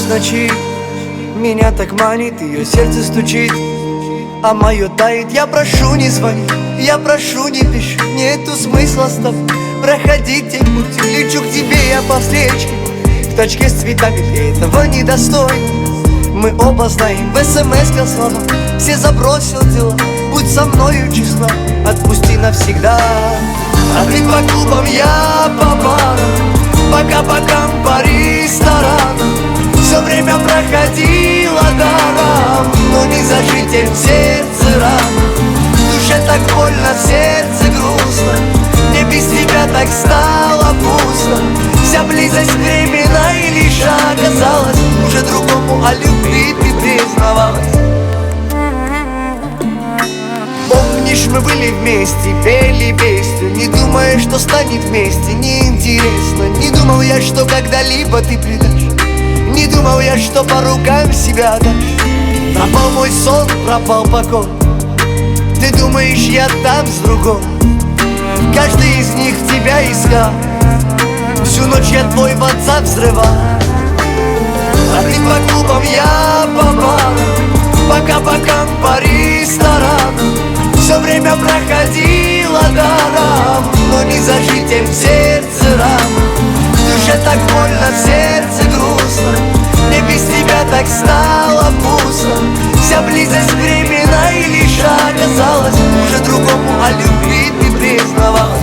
с ночи меня так манит, ее сердце стучит, а мое тает. Я прошу, не звони, я прошу, не пиши, нету смысла с тобой проходить те пути. Лечу к тебе я по встречке, в тачке с цветами, ты этого недостойна. Мы оба знаем, в смс-ка слова, все забросил дела, будь со мною честна, отпусти навсегда. А ты по клубам, я по барам, по кабакам, по ресторанам. Все время проходило даром, но не зажитие в сердце рано. В душе так больно, в сердце грустно, мне без тебя так стало пусто. Вся близость временна и лишь оказалась, уже другому о любви ты признавалась. Помнишь, мы были вместе, пели песню, не думая, что станет вместе неинтересно. Не думал я, что когда-либо ты предашь, не думал я, что по рукам себя дашь. Пропал мой сон, пропал покой, ты думаешь, я там с другой. Каждый из них тебя искал, всю ночь я твой WhatsApp взрывал. А ты по клубам, я по барам, по кабакам, по ресторанам. Все время проходило даром, но не зажитием в сердце рано. В душе так больно, в сердце грустно, мне без тебя так стало пусто. Вся близость временна и лишь оказалась, уже другому о любви ты признавалась.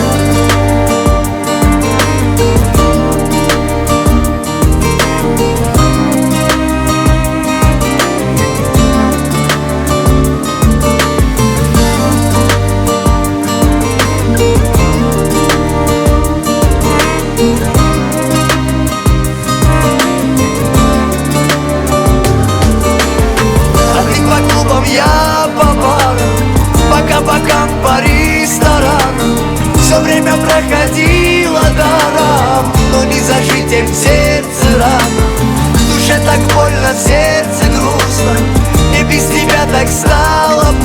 Я по барам, по кабакам, по ресторанам. Все время проходило даром, но не зажитием в сердце рано. В душе так больно, в сердце грустно, мне без тебя так стало